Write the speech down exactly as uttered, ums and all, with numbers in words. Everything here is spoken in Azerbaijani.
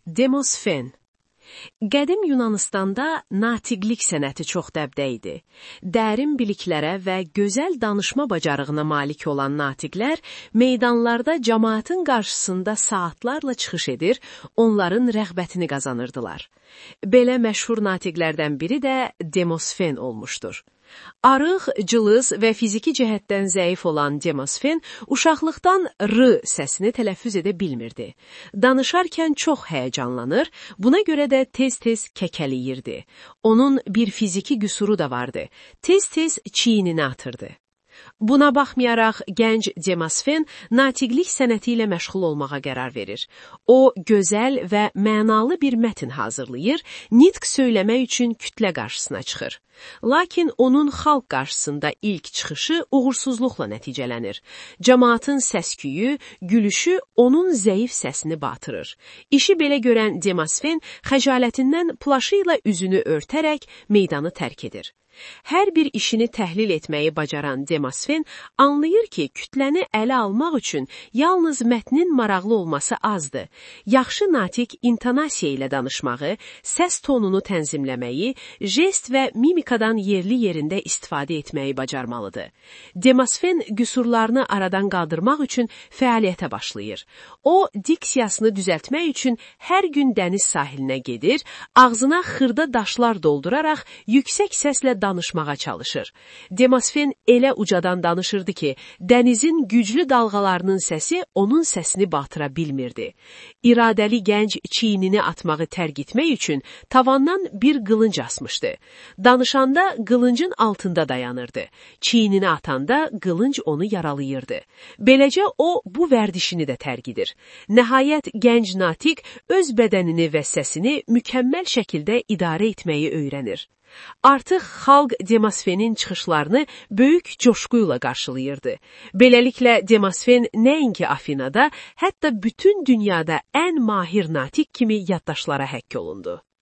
Demosfen. Qədim Yunanıstanda natiqlik sənəti çox dəbdə idi. Dərin biliklərə və gözəl danışma bacarığına malik olan natiqlər meydanlarda cəmaatın qarşısında saatlarla çıxış edir, onların rəğbətini qazanırdılar. Belə məşhur natiqlərdən biri də Demosfen olmuşdur. Arıq, cılız və fiziki cəhətdən zəif olan Demosfen uşaqlıqdan R səsini tələffüz edə bilmirdi. Danışarkən çox həyəcanlanır, buna görə də tez-tez kəkəliyirdi. Onun bir fiziki qüsuru da vardı. Tez-tez çiynini atırdı. Buna baxmayaraq, gənc Demosfen natiqlik sənəti ilə məşğul olmağa qərar verir. O, gözəl və mənalı bir mətn hazırlayır, nitq söyləmək üçün kütlə qarşısına çıxır. Lakin onun xalq qarşısında ilk çıxışı uğursuzluqla nəticələnir. Cəmaatın səsküyü, gülüşü onun zəif səsini batırır. İşi belə görən Demosfen xəcalətindən plaşı ilə üzünü örtərək meydanı tərk edir. Hər bir işini təhlil etməyi bacaran Demosfen anlayır ki, kütləni ələ almaq üçün yalnız mətnin maraqlı olması azdır. Yaxşı natiq intonasiya ilə danışmağı, səs tonunu tənzimləməyi, jest və mimikadan yerli yerində istifadə etməyi bacarmalıdır. Demosfen qüsurlarını aradan qaldırmaq üçün fəaliyyətə başlayır. O, diksiyasını düzəltmək üçün hər gün dəniz sahilinə gedir, ağzına xırda daşlar dolduraraq yüksək səslə danışmağa çalışır. Demosfen elə ucadan danışırdı ki, dənizin güclü dalğalarının səsi onun səsini batıra bilmirdi. İradəli gənc çiynini atmağı tərk etmək üçün tavandan bir qılınc asmışdı. Danışanda qılıncın altında dayanırdı. Çiynini atanda qılınc onu yaralayırdı. Beləcə o bu vərdişini də tərk edir. Nəhayət gənc natiq öz bədənini və səsini mükəmməl şəkildə idarə etməyi öyrənir. Artıq xalq Demosfenin çıxışlarını böyük coşquyla qarşılayırdı. Beləliklə, Demosfen nəinki Afinada, hətta bütün dünyada ən mahir natiq kimi yaddaşlara həkk olundu.